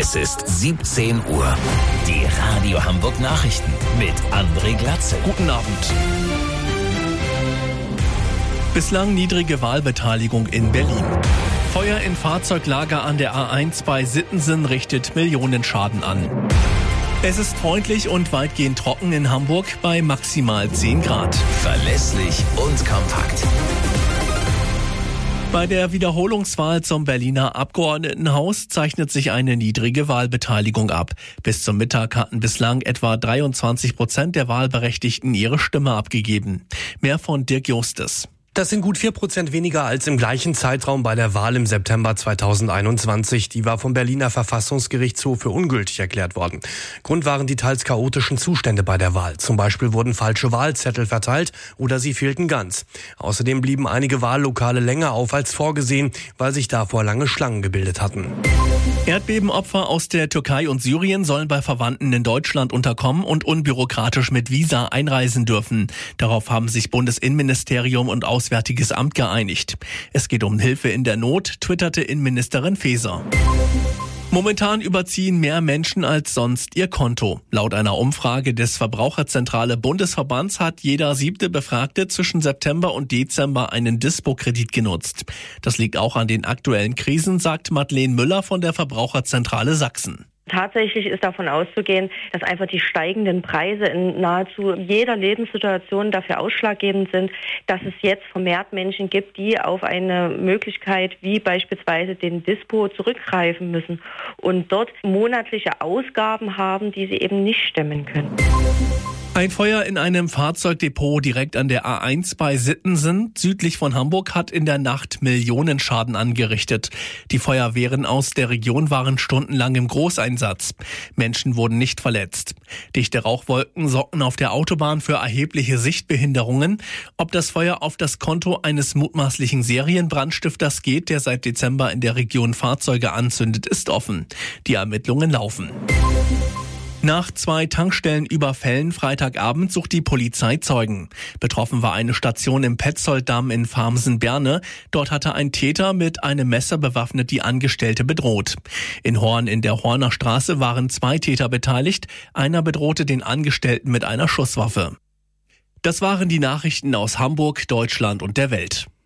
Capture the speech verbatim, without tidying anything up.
Es ist siebzehn Uhr. Die Radio Hamburg Nachrichten mit André Glatze. Guten Abend. Bislang niedrige Wahlbeteiligung in Berlin. Feuer in Fahrzeuglager an der A eins bei Sittensen richtet Millionenschaden an. Es ist freundlich und weitgehend trocken in Hamburg bei maximal zehn Grad. Verlässlich und kompakt. Bei der Wiederholungswahl zum Berliner Abgeordnetenhaus zeichnet sich eine niedrige Wahlbeteiligung ab. Bis zum Mittag hatten bislang etwa dreiundzwanzig Prozent der Wahlberechtigten ihre Stimme abgegeben. Mehr von Dirk Justes. Das sind gut vier Prozent weniger als im gleichen Zeitraum bei der Wahl im September zweitausendeinundzwanzig. Die war vom Berliner Verfassungsgerichtshof für ungültig erklärt worden. Grund waren die teils chaotischen Zustände bei der Wahl. Zum Beispiel wurden falsche Wahlzettel verteilt oder sie fehlten ganz. Außerdem blieben einige Wahllokale länger auf als vorgesehen, weil sich davor lange Schlangen gebildet hatten. Erdbebenopfer aus der Türkei und Syrien sollen bei Verwandten in Deutschland unterkommen und unbürokratisch mit Visa einreisen dürfen. Darauf haben sich Bundesinnenministerium und Auswärtiges Amt geeinigt. Es geht um Hilfe in der Not, twitterte Innenministerin Faeser. Momentan überziehen mehr Menschen als sonst ihr Konto. Laut einer Umfrage des Verbraucherzentrale Bundesverbands hat jeder siebte Befragte zwischen September und Dezember einen Dispo-Kredit genutzt. Das liegt auch an den aktuellen Krisen, sagt Madeleine Müller von der Verbraucherzentrale Sachsen. Tatsächlich ist davon auszugehen, dass einfach die steigenden Preise in nahezu jeder Lebenssituation dafür ausschlaggebend sind, dass es jetzt vermehrt Menschen gibt, die auf eine Möglichkeit wie beispielsweise den Dispo zurückgreifen müssen und dort monatliche Ausgaben haben, die sie eben nicht stemmen können. Ein Feuer in einem Fahrzeugdepot direkt an der A eins bei Sittensen, südlich von Hamburg, hat in der Nacht Millionenschaden angerichtet. Die Feuerwehren aus der Region waren stundenlang im Großeinsatz. Menschen wurden nicht verletzt. Dichte Rauchwolken sorgten auf der Autobahn für erhebliche Sichtbehinderungen. Ob das Feuer auf das Konto eines mutmaßlichen Serienbrandstifters geht, der seit Dezember in der Region Fahrzeuge anzündet, ist offen. Die Ermittlungen laufen. Nach zwei Tankstellenüberfällen Freitagabend sucht die Polizei Zeugen. Betroffen war eine Station im Petzolddamm in Farmsen-Berne. Dort hatte ein Täter mit einem Messer bewaffnet die Angestellte bedroht. In Horn in der Horner Straße waren zwei Täter beteiligt. Einer bedrohte den Angestellten mit einer Schusswaffe. Das waren die Nachrichten aus Hamburg, Deutschland und der Welt.